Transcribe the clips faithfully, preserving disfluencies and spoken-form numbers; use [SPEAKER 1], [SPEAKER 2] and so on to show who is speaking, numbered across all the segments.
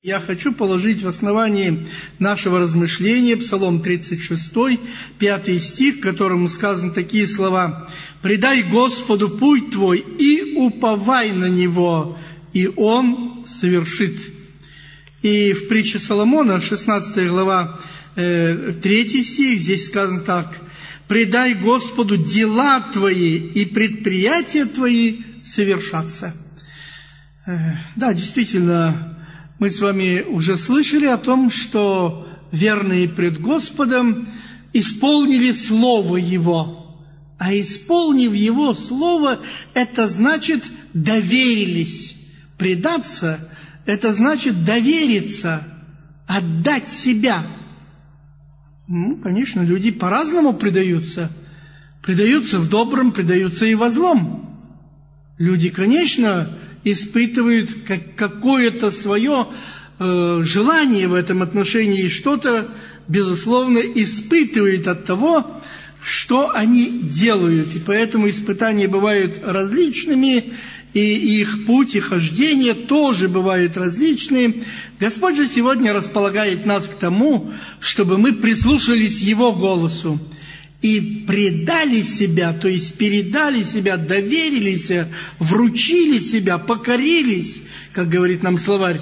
[SPEAKER 1] Я хочу положить в основании нашего размышления Псалом тридцать шесть, пятый стих, в котором сказаны такие слова: «Предай Господу путь твой и уповай на Него, и Он совершит». И в притче Соломона, шестнадцатая глава, э, третий стих, здесь сказано так: «Предай Господу дела твои, и предприятия твои совершатся». Э, да, действительно, мы с вами уже слышали о том, что верные пред Господом исполнили Слово Его. А исполнив Его Слово, это значит доверились. Предаться – это значит довериться, отдать себя. Ну, конечно, люди по-разному предаются. Предаются в добром, предаются и во злом. Люди, конечно, испытывают как какое-то свое э, желание в этом отношении, и что-то, безусловно, испытывают от того, что они делают. И поэтому испытания бывают различными, и их путь и хождение тоже бывают различные. Господь же сегодня располагает нас к тому, чтобы мы прислушались Его голосу и предали себя, то есть передали себя, доверились, вручили себя, покорились, как говорит нам словарь,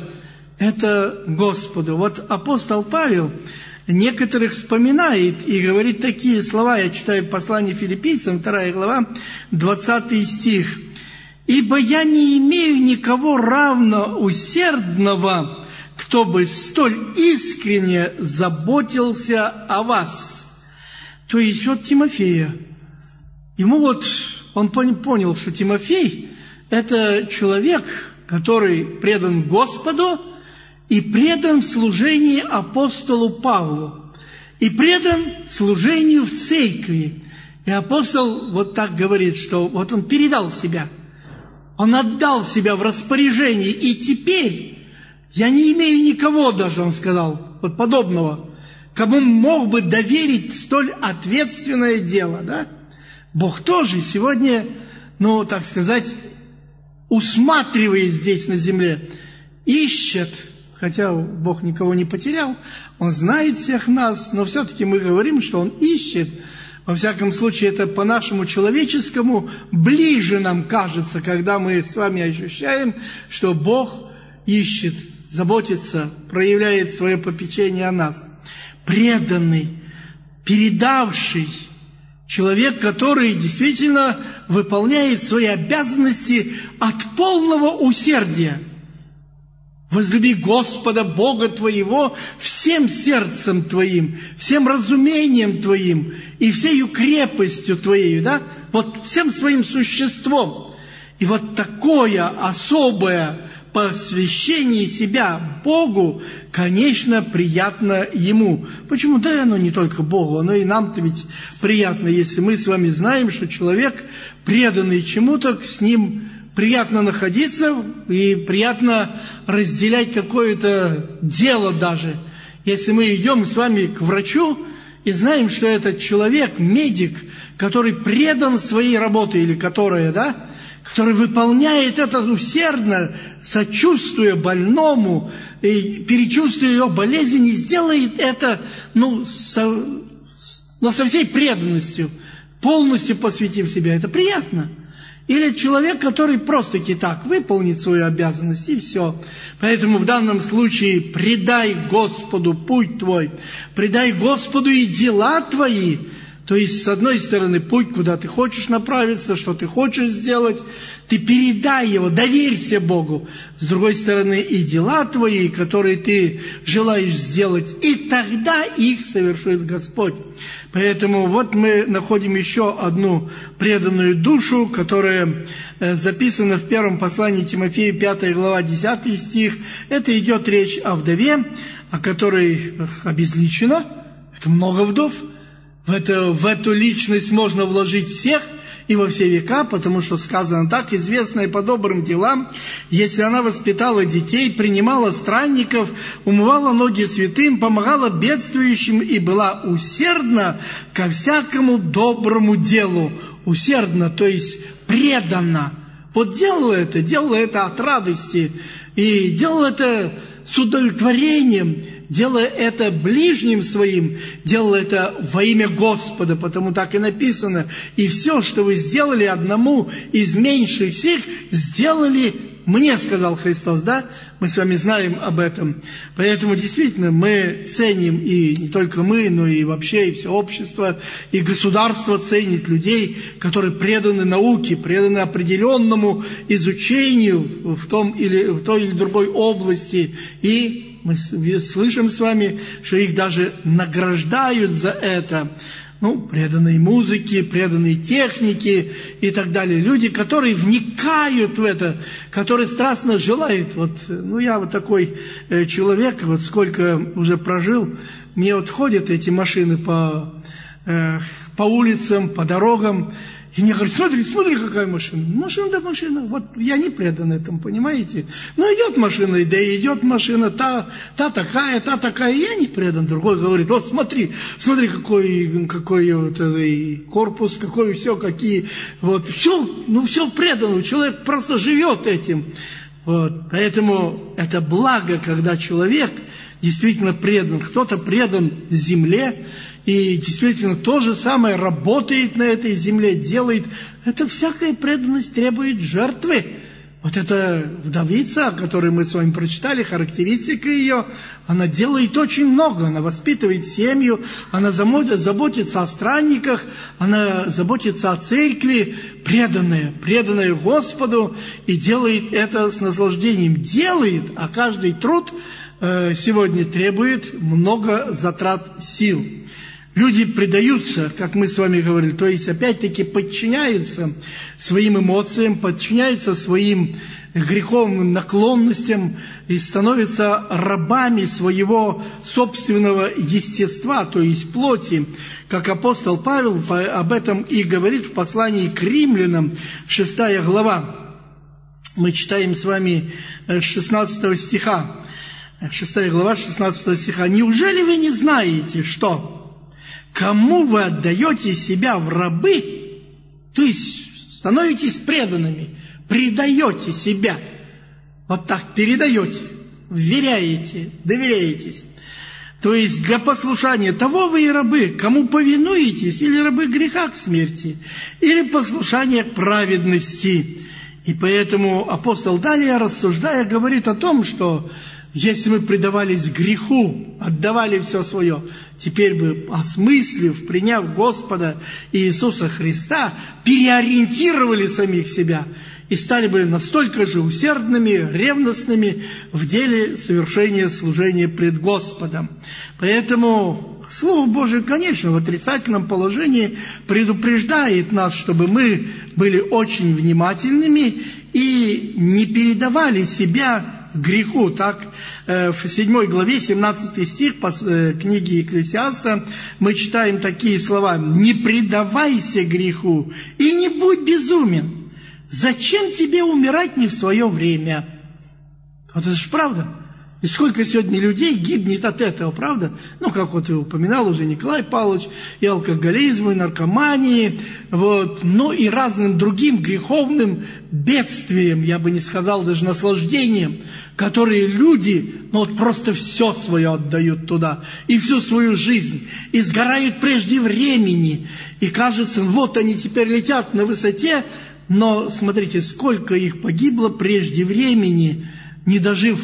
[SPEAKER 1] это Господу. Вот апостол Павел некоторых вспоминает и говорит такие слова, я читаю послание Филиппийцам, вторая глава, двадцатый стих. «Ибо я не имею никого равно усердного, кто бы столь искренне заботился о вас». То есть вот Тимофея, ему вот, он понял, что Тимофей – это человек, который предан Господу и предан в служении апостолу Павлу, и предан служению в церкви. И апостол вот так говорит, что вот он передал себя, он отдал себя в распоряжение, и теперь я не имею никого даже, он сказал, вот подобного, кому мог бы доверить столь ответственное дело, да? Бог тоже сегодня, ну, так сказать, усматривает здесь на земле, ищет, хотя Бог никого не потерял, Он знает всех нас, но все-таки мы говорим, что Он ищет. Во всяком случае, это по-нашему человеческому ближе нам кажется, когда мы с вами ощущаем, что Бог ищет, заботится, проявляет свое попечение о нас. Преданный, передавший, человек, который действительно выполняет свои обязанности от полного усердия. Возлюби Господа Бога твоего всем сердцем твоим, всем разумением твоим и всею крепостью твоей, да? Вот всем своим существом. И вот такое особое посвящение себя Богу, конечно, приятно Ему. Почему? Да, оно не только Богу, оно и нам-то ведь приятно, если мы с вами знаем, что человек, преданный чему-то, с ним приятно находиться и приятно разделять какое-то дело даже. Если мы идем с вами к врачу и знаем, что этот человек, медик, который предан своей работе, или которая, да, который выполняет это усердно, сочувствуя больному, и перечувствуя его болезнь, и сделает это, ну, со, но со всей преданностью, полностью посвятив себя. Это приятно. Или человек, который просто-таки так выполнит свою обязанность, и все. Поэтому в данном случае предай Господу путь твой, предай Господу и дела твои. То есть, с одной стороны, путь, куда ты хочешь направиться, что ты хочешь сделать, ты передай его, доверься Богу. С другой стороны, и дела твои, которые ты желаешь сделать, и тогда их совершит Господь. Поэтому вот мы находим еще одну преданную душу, которая записана в первом послании Тимофею, пятая глава, десятый стих. Это идет речь о вдове, о которой обезличена. Это много вдов. В, это, в эту личность можно вложить всех и во все века, потому что сказано так: известная по добрым делам, если она воспитала детей, принимала странников, умывала ноги святым, помогала бедствующим и была усердна ко всякому доброму делу. Усердна, то есть преданна. Вот делала это, делала это от радости, и делала это с удовлетворением, делая это ближним своим, делал это во имя Господа, потому так и написано. И все, что вы сделали одному из меньших всех, сделали мне, сказал Христос, да? Мы с вами знаем об этом. Поэтому действительно мы ценим, и не только мы, но и вообще и все общество, и государство ценит людей, которые преданы науке, преданы определенному изучению в, том или, в той или другой области. И мы слышим с вами, что их даже награждают за это. Ну, преданные музыке, преданные технике и так далее. Люди, которые вникают в это, которые страстно желают. Вот, ну, я вот такой э, человек, вот сколько уже прожил, мне вот ходят эти машины по, э, по улицам, по дорогам, и мне говорят: смотри, смотри, какая машина. Машина да машина. Вот я не предан этому, понимаете? Ну, идет машина, да и идет машина, та, та такая, та такая. Я не предан. Другой говорит: вот смотри, смотри, какой, какой вот, э, корпус, какой все, какие. Вот, все, ну, все предано. Человек просто живет этим. Вот. Поэтому это благо, когда человек действительно предан. Кто-то предан земле, и действительно то же самое работает на этой земле, делает. Это всякая преданность требует жертвы. Вот эта вдовица, о которой мы с вами прочитали, характеристика ее, она делает очень много. Она воспитывает семью, она заботится о странниках, она заботится о церкви, преданная, преданная Господу, и делает это с наслаждением. Делает, а каждый труд э, сегодня требует много затрат сил. Люди предаются, как мы с вами говорили, то есть опять-таки подчиняются своим эмоциям, подчиняются своим греховным наклонностям и становятся рабами своего собственного естества, то есть плоти, как апостол Павел об этом и говорит в послании к римлянам, шестая глава. Мы читаем с вами шестнадцатого стиха, шестая глава шестнадцатого стиха. «Неужели вы не знаете, что... кому вы отдаете себя в рабы, то есть становитесь преданными, предаете себя, вот так передаете, вверяете, доверяетесь, то есть для послушания того вы и рабы, кому повинуетесь, или рабы греха к смерти, или послушания к праведности». И поэтому апостол далее, рассуждая, говорит о том, что если мы предавались греху, отдавали все свое, теперь бы, осмыслив, приняв Господа Иисуса Христа, переориентировали самих себя и стали бы настолько же усердными, ревностными в деле совершения служения пред Господом. Поэтому Слово Божие, конечно, в отрицательном положении предупреждает нас, чтобы мы были очень внимательными и не передавали себя греху. Так, в седьмой главе, семнадцатый стих книги Екклесиаста мы читаем такие слова: «Не предавайся греху и не будь безумен. Зачем тебе умирать не в свое время?» Вот это же правда. И сколько сегодня людей гибнет от этого, правда? Ну, как вот и упоминал уже Николай Павлович, и алкоголизм, и наркомании, вот, ну и разным другим греховным бедствием, я бы не сказал даже наслаждением, которые люди, ну вот просто все свое отдают туда, и всю свою жизнь, и сгорают прежде времени, и кажется, вот они теперь летят на высоте, но смотрите, сколько их погибло прежде времени, не дожив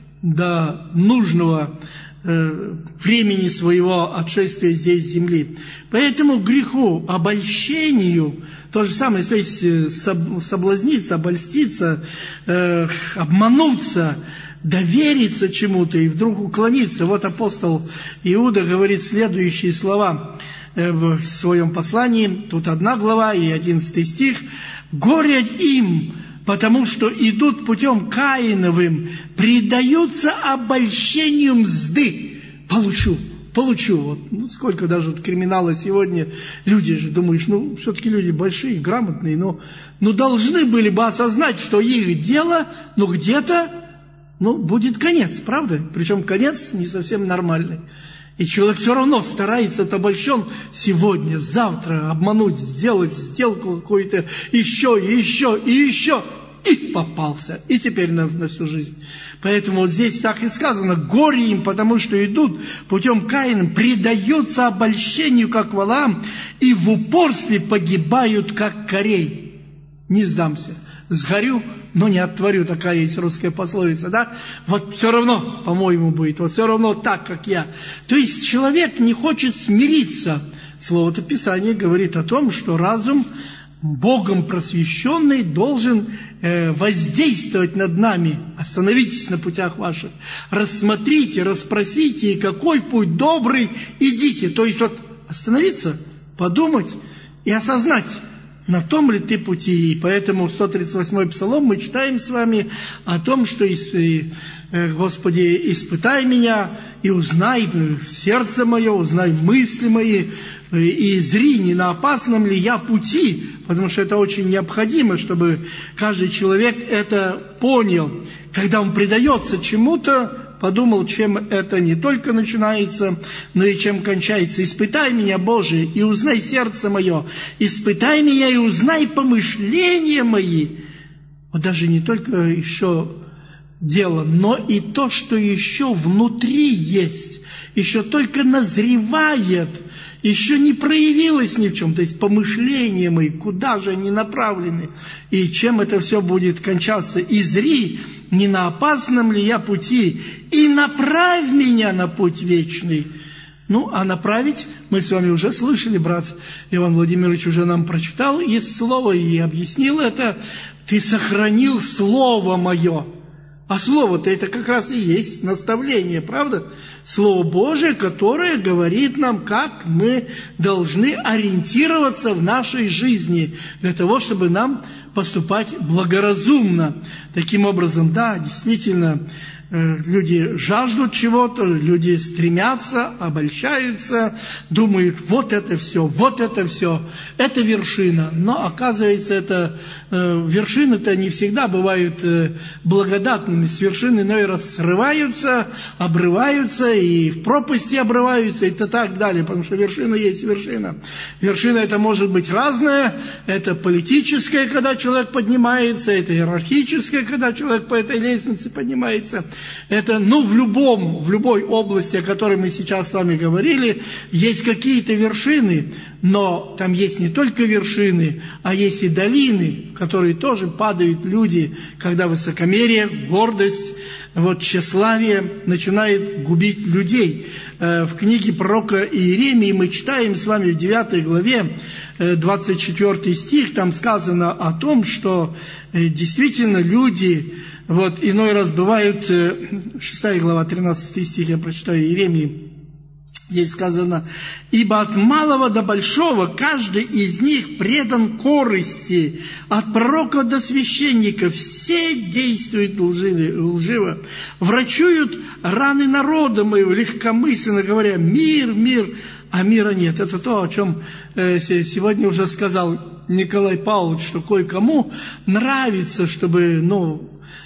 [SPEAKER 1] до нужного э, времени своего отшествия здесь с земли. Поэтому греху, обольщению, то же самое, то есть соблазниться, обольститься, э, обмануться, довериться чему-то и вдруг уклониться. Вот апостол Иуда говорит следующие слова э, в своем послании, тут одна глава и одиннадцатый стих: «Горе им, потому что идут путем Каиновым, предаются обольщению мзды». Получу, получу. Вот, ну, сколько даже вот криминала сегодня. Люди же, думаешь, ну, все-таки люди большие, грамотные, но, но должны были бы осознать, что их дело, ну, где-то, ну, будет конец, правда? Причем конец не совсем нормальный. И человек все равно старается, обольщен сегодня, завтра обмануть, сделать сделку какую-то, еще, и еще, и еще. и попался, и теперь на, на всю жизнь. Поэтому вот здесь так и сказано: горе им, потому что идут путем Каина, предаются обольщению, как Валаам, и в упорстве погибают, как Корей. Не сдамся, сгорю, но не оттворю, такая есть русская пословица, да? Вот все равно, по-моему, будет, вот все равно так, как я. То есть человек не хочет смириться. Слово-то Писание говорит о том, что разум, Богом просвещенный, должен э, воздействовать над нами. Остановитесь на путях ваших, рассмотрите, расспросите, и какой путь добрый, идите. То есть вот остановиться, подумать и осознать, на том ли ты пути. И поэтому в сто тридцать восьмой Псалом мы читаем с вами о том, что «Господи, испытай меня и узнай сердце мое, узнай мысли мои, и зри, не на опасном ли я пути», потому что это очень необходимо, чтобы каждый человек это понял. Когда он предается чему-то, подумал, чем это не только начинается, но и чем кончается. «Испытай меня, Боже, и узнай сердце мое, испытай меня и узнай помышления мои». Вот даже не только еще дело, но и то, что еще внутри есть, еще только назревает, еще не проявилось ни в чем. То есть помышления мои, куда же они направлены, и чем это все будет кончаться. «И зри, не на опасном ли я пути, и направь меня на путь вечный». Ну, а направить, мы с вами уже слышали, брат Иван Владимирович уже нам прочитал есть слово и объяснил это. «Ты сохранил слово мое». А слово-то это как раз и есть наставление, правда? Слово Божие, которое говорит нам, как мы должны ориентироваться в нашей жизни, для того, чтобы нам поступать благоразумно. Таким образом, да, действительно, люди жаждут чего-то, люди стремятся, обольщаются, думают, вот это все, вот это все, это вершина. Но оказывается, это э, вершины-то не всегда бывают э, благодатными. С вершины иной раз срываются, обрываются, и в пропасти обрываются, и так далее, потому что вершина есть вершина. Вершина это может быть разная, это политическая, когда человек поднимается, это иерархическая, когда человек по этой лестнице поднимается. Это, ну, в любом, в любой области, о которой мы сейчас с вами говорили, есть какие-то вершины, но там есть не только вершины, а есть и долины, в которые тоже падают люди, когда высокомерие, гордость, вот тщеславие начинает губить людей. В книге пророка Иеремии мы читаем с вами в девятой главе, двадцать четвёртый стих, там сказано о том, что действительно люди... Вот иной раз бывают, шестая глава, тринадцатый стих, я прочитаю Иеремии, здесь сказано: «Ибо от малого до большого каждый из них предан корысти, от пророка до священника все действуют лживо, врачуют раны народа моего, легкомысленно говоря, мир, мир, а мира нет». Это то, о чем сегодня уже сказал Николай Павлович, что кое-кому нравится, чтобы, ну,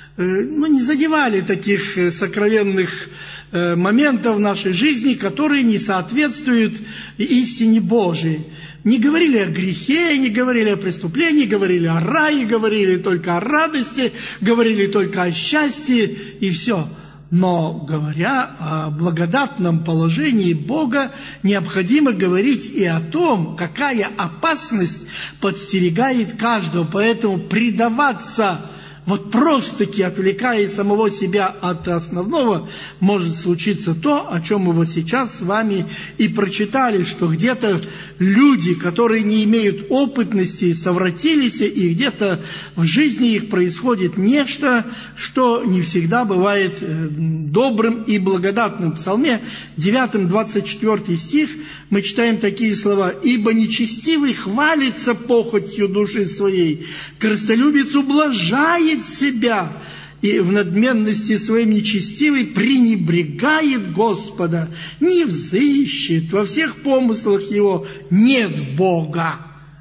[SPEAKER 1] ну, не задевали таких сокровенных э, моментов в нашей жизни, которые не соответствуют истине Божией. Не говорили о грехе, не говорили о преступлении, говорили о рае, говорили только о радости, говорили только о счастье, и все. Но, говоря о благодатном положении Бога, необходимо говорить и о том, какая опасность подстерегает каждого. Поэтому предаваться, вот просто-таки отвлекая самого себя от основного, может случиться то, о чем мы вот сейчас с вами и прочитали, что где-то люди, которые не имеют опытности, совратились, и где-то в жизни их происходит нечто, что не всегда бывает добрым и благодатным. В Псалме девятом, двадцать четвёртый стих мы читаем такие слова: «Ибо нечестивый хвалится похотью души своей, корыстолюбец ублажает себя, и в надменности своей нечестивый пренебрегает Господа, не взыщет, во всех помыслах его нет Бога».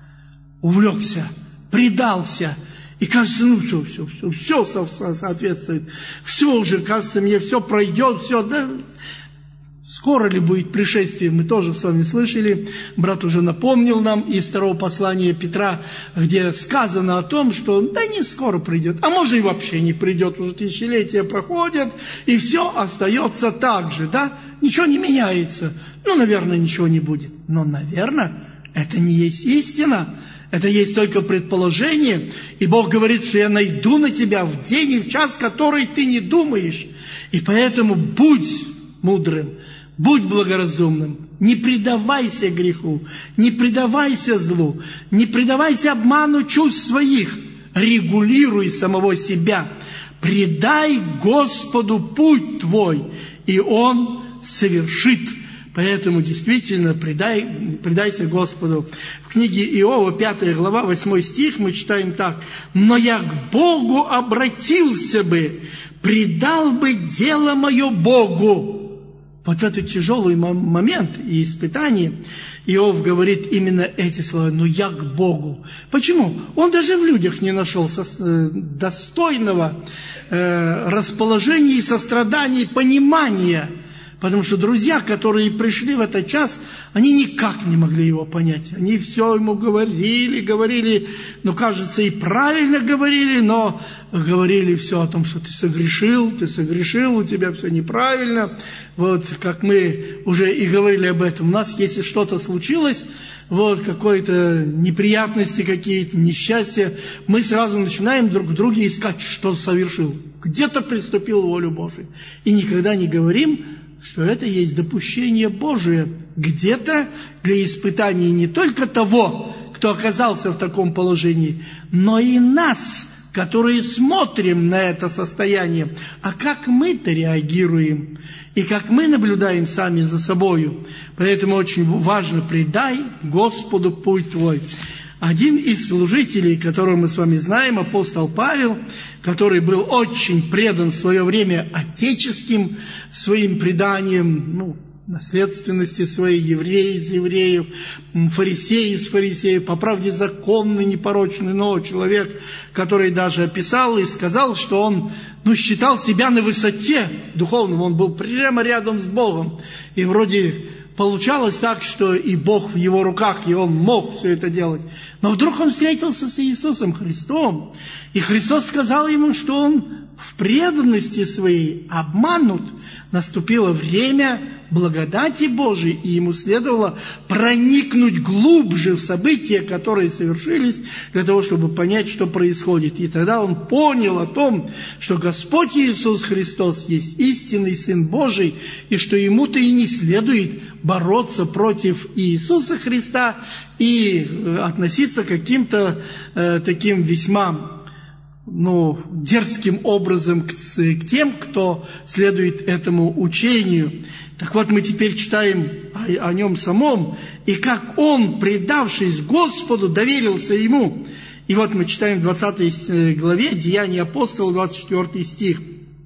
[SPEAKER 1] Увлекся, предался, и кажется, ну все, все, все, все соответствует, все уже, кажется, мне все пройдет, все, да. скоро ли будет пришествие, мы тоже с вами слышали. Брат уже напомнил нам из второго послания Петра, где сказано о том, что да не скоро придет, а может и вообще не придет, уже тысячелетия проходят, и все остается так же, да? Ничего не меняется. Ну, наверное, ничего не будет. Но, наверное, это не есть истина. Это есть только предположение. И Бог говорит, что я найду на тебя в день и в час, который ты не думаешь. И поэтому будь мудрым, будь благоразумным, не предавайся греху, не предавайся злу, не предавайся обману чувств своих, регулируй самого себя, предай Господу путь твой, и Он совершит. Поэтому действительно предай, предайся Господу. В книге Иова, пятая глава, восьмой стих, мы читаем так: «Но я к Богу обратился бы, предал бы дело мое Богу». Вот в этот тяжелый момент и испытание Иов говорит именно эти слова: «Но я к Богу». Почему? Он даже в людях не нашел достойного расположения и сострадания, и понимания. Потому что друзья, которые пришли в этот час, они никак не могли его понять. Они все ему говорили, говорили, ну, кажется, и правильно говорили, но говорили все о том, что ты согрешил, ты согрешил, у тебя все неправильно. Вот, как мы уже и говорили об этом. У нас, если что-то случилось, вот, какие-то неприятности какие-то, несчастья, мы сразу начинаем друг в друге искать, что совершил. Где-то приступил волю Божию. И никогда не говорим, что это есть допущение Божие где-то для испытания не только того, кто оказался в таком положении, но и нас, которые смотрим на это состояние. А как мы-то реагируем, и как мы наблюдаем сами за собою. Поэтому очень важно: предай Господу путь твой. Один из служителей, которого мы с вами знаем, апостол Павел, который был очень предан в свое время отеческим своим преданиям, ну, наследственности своей, евреи из евреев, фарисеи из фарисеев, по правде законный, непорочный, но человек, который даже описал и сказал, что он, ну, считал себя на высоте духовном, он был прямо рядом с Богом, и вроде получалось так, что и Бог в его руках, и он мог все это делать. Но вдруг он встретился с Иисусом Христом, и Христос сказал ему, что он в преданности своей обманут. Наступило время благодати Божией, и ему следовало проникнуть глубже в события, которые совершились, для того, чтобы понять, что происходит. И тогда он понял о том, что Господь Иисус Христос есть истинный Сын Божий, и что ему-то и не следует бороться против Иисуса Христа и относиться каким-то э, таким весьма, ну, дерзким образом к, к тем, кто следует этому учению. Так вот, мы теперь читаем о, о нем самом, и как он, предавшись Господу, доверился ему. И вот мы читаем в двадцатой главе Деяния апостола, двадцать четвёртый стих.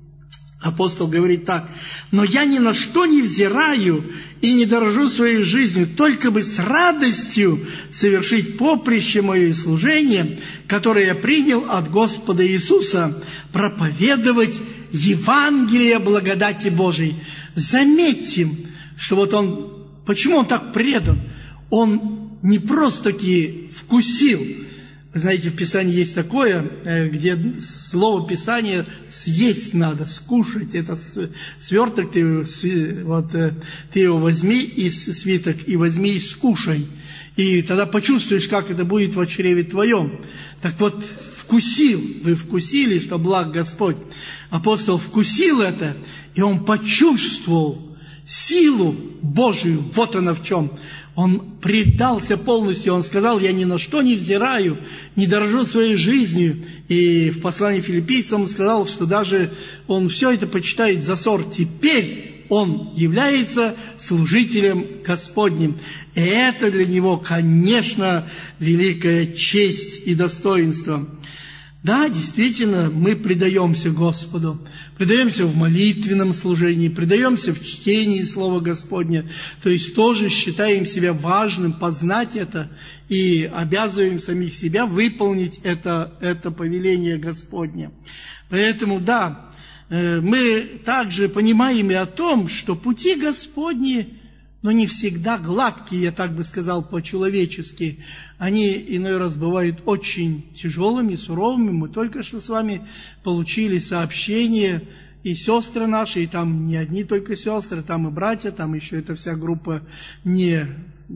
[SPEAKER 1] Апостол говорит так: «Но я ни на что не взираю и не дорожу своей жизнью, только бы с радостью совершить поприще мое и служение, которое я принял от Господа Иисуса, проповедовать Евангелие благодати Божией». Заметьте, что вот он, почему он так предан? Он не просто-таки вкусил. Вы знаете, в Писании есть такое, где слово Писания съесть надо, скушать. Этот сверток, ты, вот, ты его возьми, и свиток, и возьми и скушай. И тогда почувствуешь, как это будет в чреве твоем. Так вот, вкусил, вы вкусили, что благ Господь. Апостол вкусил это, и он почувствовал силу Божию. Вот она в чем. Он предался полностью, он сказал: я ни на что не взираю, не дорожу своей жизнью. И в послании филиппийцам он сказал, что даже он все это почитает за ссор. Теперь он является служителем Господним. И это для него, конечно, великая честь и достоинство. Да, действительно, мы предаемся Господу, предаемся в молитвенном служении, предаемся в чтении Слова Господня, то есть тоже считаем себя важным познать это и обязываем самих себя выполнить это, это повеление Господне. Поэтому, да, мы также понимаем и о том, что пути Господни, но не всегда гладкие, я так бы сказал, по-человечески. Они иной раз бывают очень тяжелыми, суровыми. Мы только что с вами получили сообщение, и сестры наши, и там не одни только сестры, там и братья, там еще эта вся группа не,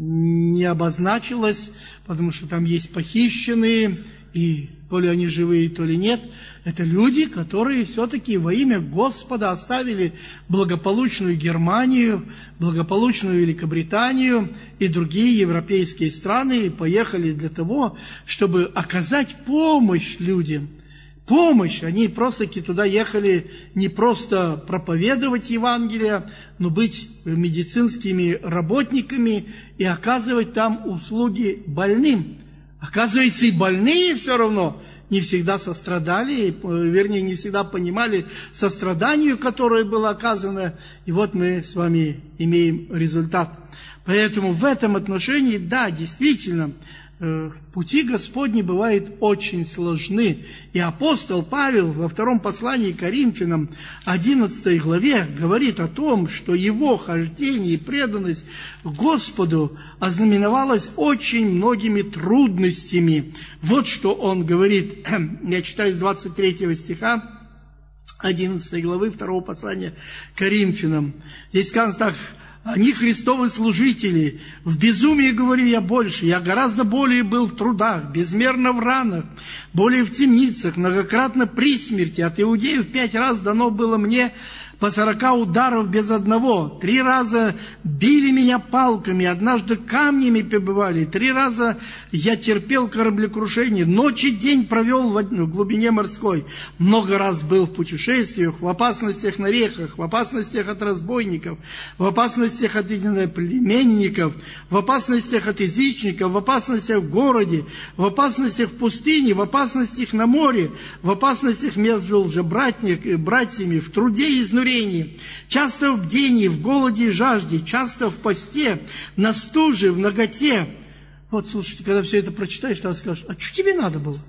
[SPEAKER 1] не обозначилась, потому что там есть похищенные, и то ли они живые, то ли нет. Это люди, которые все-таки во имя Господа оставили благополучную Германию, благополучную Великобританию и другие европейские страны, и поехали для того, чтобы оказать помощь людям. Помощь. Они просто-таки туда ехали не просто проповедовать Евангелие, но быть медицинскими работниками и оказывать там услуги больным. Оказывается, и больные все равно не всегда сострадали, вернее, не всегда понимали состраданию, которое было оказано. И вот мы с вами имеем результат. Поэтому в этом отношении, да, действительно, пути Господни бывают очень сложны. И апостол Павел во втором послании к Коринфянам, одиннадцатой главе, говорит о том, что его хождение и преданность Господу ознаменовалось очень многими трудностями. Вот что он говорит, я читаю с двадцать третьего стиха одиннадцатой главы второго послания к Коринфянам. Здесь сказано так: «Они Христовы служители, в безумии говорю я больше, я гораздо более был в трудах, безмерно в ранах, более в темницах, многократно при смерти, от иудеев пять раз дано было мне по сорока ударов без одного, три раза били меня палками, однажды камнями побивали, три раза я терпел кораблекрушение, ночь и день провел в глубине морской, много раз был в путешествиях, в опасностях на реках, в опасностях от разбойников, в опасностях от племенников, в опасностях от язычников, в опасностях в городе, в опасностях в пустыне, в опасностях на море, в опасностях между лжебратьями, в труде и изнурении, часто в бдении, в голоде и жажде, часто в посте, на стуже, в наготе». Вот, слушайте, когда все это прочитаешь, тогда скажешь: а что тебе надо было?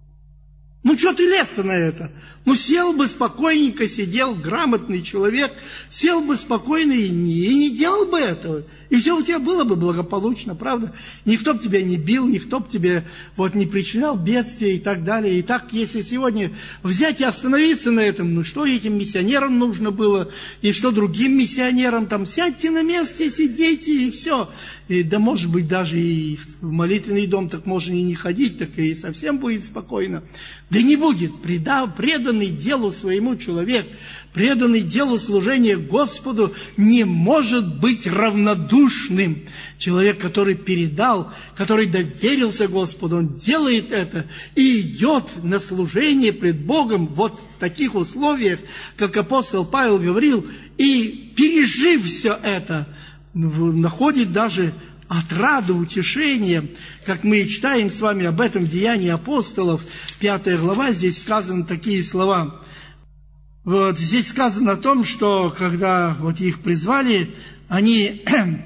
[SPEAKER 1] Ну, что ты лез-то на это? Ну, сел бы спокойненько, сидел, грамотный человек, сел бы спокойно и не, и не делал бы этого. И все у тебя было бы благополучно, правда? Никто бы тебя не бил, никто бы тебе вот не причинял бедствия и так далее. И так, если сегодня взять и остановиться на этом, ну, что этим миссионерам нужно было, и что другим миссионерам, там, сядьте на месте, сидите, и все. И, да, может быть, даже и в молитвенный дом так можно и не ходить, так и совсем будет спокойно. Да не будет. Предав, преданный делу своему человек, преданный делу служения Господу, не может быть равнодушным. Человек, который передал, который доверился Господу, он делает это и идет на служение пред Богом вот в таких условиях, как апостол Павел говорил, и, пережив все это, находит даже отраду, утешение, как мы читаем с вами об этом в Деянии апостолов, пятая глава, здесь сказаны такие слова. Вот, здесь сказано о том, что когда вот их призвали, они,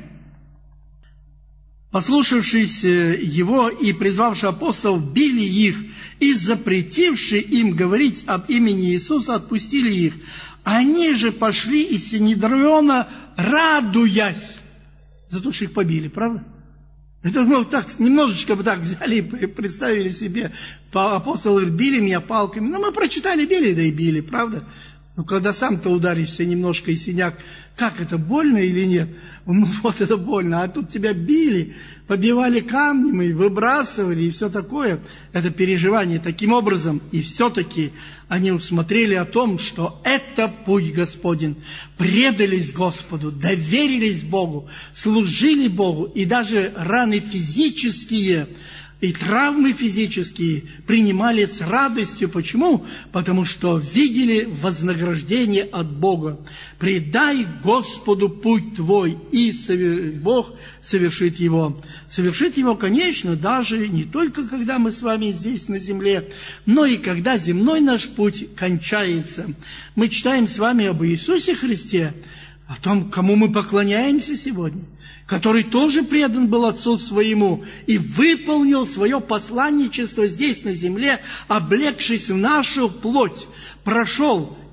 [SPEAKER 1] послушавшись его и призвавши апостолов, били их, и запретивши им говорить об имени Иисуса, отпустили их. Они же пошли из Синедриона, радуясь за то, что их побили, правда? Это мы так немножечко бы так взяли и представили себе, апостолы били меня палками, но мы прочитали, били, да и били, правда? Но когда сам-то ударишься немножко и синяк, как это, больно или нет? Ну вот это больно, а тут тебя били, побивали камнями, выбрасывали и все такое. Это переживание таким образом. И все-таки они усмотрели о том, что это путь Господень. Предались Господу, доверились Богу, служили Богу. И даже раны физические и травмы физические принимали с радостью. Почему? Потому что видели вознаграждение от Бога. «Предай Господу путь твой, и Бог совершит его». Совершит его, конечно, даже не только когда мы с вами здесь на земле, но и когда земной наш путь кончается. Мы читаем с вами об Иисусе Христе, о том, кому мы поклоняемся сегодня, который тоже предан был Отцу Своему и выполнил свое посланничество здесь на земле, облегшись в нашу плоть, прошел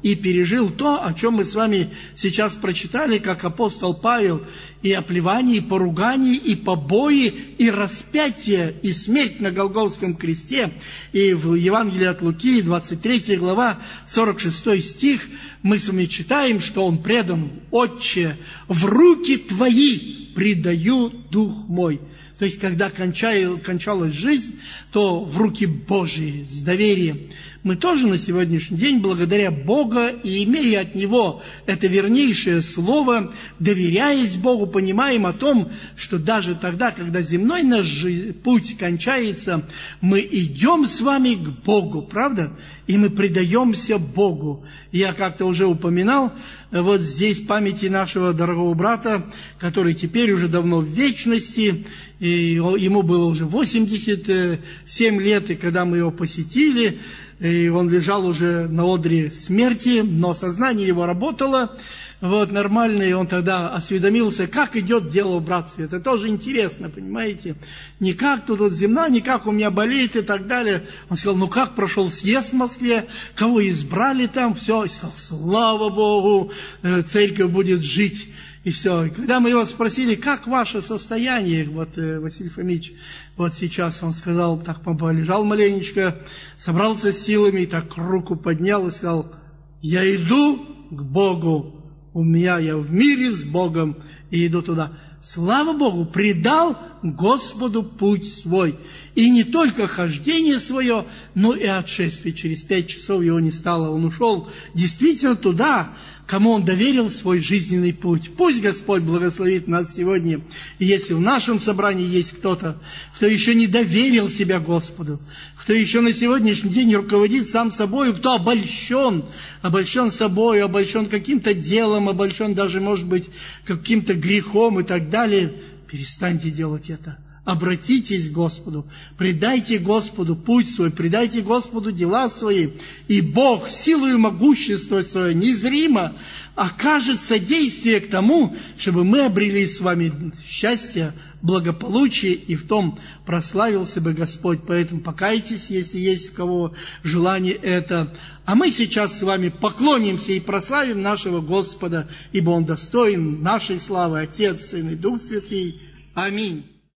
[SPEAKER 1] и пережил то, о чем мы с вами сейчас прочитали, как апостол Павел, и оплевание, и поругание, и побои, и распятие, и смерть на Голгофском кресте. И в Евангелии от Луки, двадцать третья глава, сорок шестой стих, мы с вами читаем, что он предан: «Отче, в руки Твои предаю дух мой». То есть, когда кончалась жизнь, то в руки Божьи, с доверием. Мы тоже на сегодняшний день, благодаря Богу и имея от Него это вернейшее слово, доверяясь Богу, понимаем о том, что даже тогда, когда земной наш путь кончается, мы идем с вами к Богу, правда? И мы предаемся Богу. Я как-то уже упоминал, вот здесь памяти нашего дорогого брата, который теперь уже давно в вечности, и ему было уже восемьдесят семь лет, и когда мы его посетили, и он лежал уже на одре смерти, но сознание его работало, вот, нормально, и он тогда осведомился, как идет дело в братстве. Это тоже интересно, понимаете? Не как тут вот земна, не как у меня болит и так далее. Он сказал, ну как прошел съезд в Москве, кого избрали там, все. И сказал, слава Богу, церковь будет жить. И все. И когда мы его спросили, как ваше состояние, вот, Василий Фомич, вот сейчас он сказал, так полежал маленечко, собрался с силами, и так руку поднял и сказал, я иду к Богу, у меня, я в мире с Богом, и иду туда. Слава Богу, предал Господу путь свой. И не только хождение свое, но и отшествие. Через пять часов его не стало, он ушел действительно туда, кому он доверил свой жизненный путь. Пусть Господь благословит нас сегодня. И если в нашем собрании есть кто-то, кто еще не доверил себя Господу, кто еще на сегодняшний день руководит сам собой, кто обольщен, обольщен собой, обольщен каким-то делом, обольщен даже, может быть, каким-то грехом и так далее, перестаньте делать это. Обратитесь к Господу, предайте Господу путь свой, предайте Господу дела свои, и Бог силою могущества свое незримо окажет содействие к тому, чтобы мы обрели с вами счастье, благополучие, и в том прославился бы Господь. Поэтому покайтесь, если есть у кого желание это. А мы сейчас с вами поклонимся и прославим нашего Господа, ибо Он достоин нашей славы, Отец, Сын и Дух Святый. Аминь.